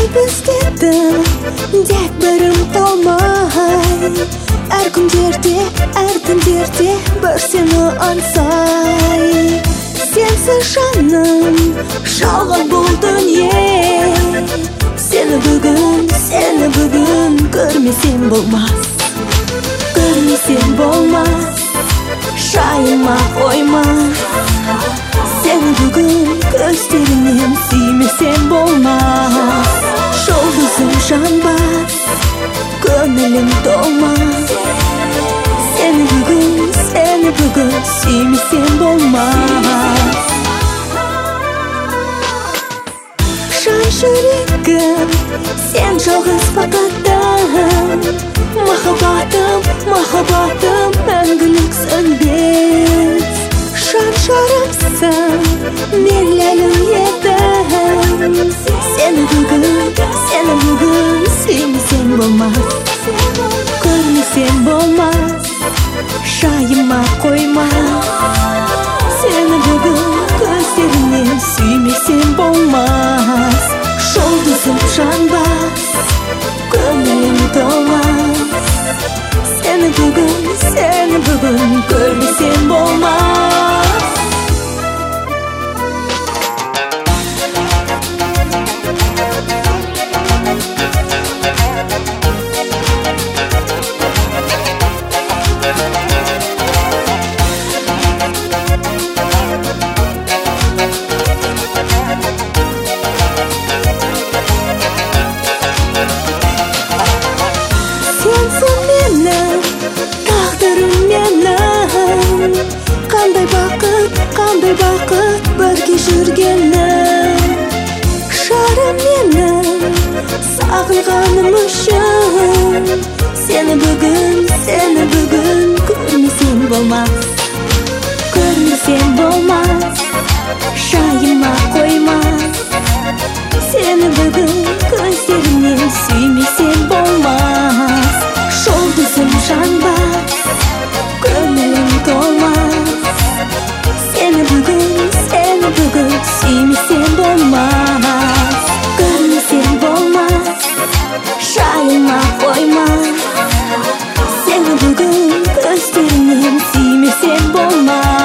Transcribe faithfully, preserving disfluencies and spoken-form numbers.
іздедім дек бірім қалмай, әр күндерде, әр түндерде бір сені аңсай. Сенсіз жаным жалған бұл дүние, сені бүгін, сені бүгін көрмесем болмас, көрмесем болмас, шайыма қойма. Сені бүгін көздеріңнен сүймесем болмас, жұлдызым жанбас, көңілім толмас. Сені бүгін, сені бүгін сүймесем болмас. Жан жүрегім, сен жалғыз бақытым, махаббатым, махаббатым мәңгілік сөнбес. Жан жарымсың, мен ләйлім едім, сені бүгін, сені бүгін сүймесем болмас, көрмесем болмас, шайыма қойма. Сені бүгін көздеріңнен сүймесем болмас, жұлдызым жанбас, көңілім толмас. Сені бүгін, сені бүгін көрмесем болмас. Сенсің менің, тағдырым менің, қандай бақыт, қандай бақыт бірге жүргенім. Жарым менің, сағынғаным үшін, сені бүгін, сені бүгін көрмесем болмас, көрмесем болмас, шайыма қоймас. Сені бүгін көздеріңнен сүймесем болмас, жұлдызым жанбас, көңілім толмас. Сені бүгін, сені бүгін сүймесем болмас, көрмесем болмас, шайыма қоймас. Сені бүгін көздеріңнен сүймесем болмас.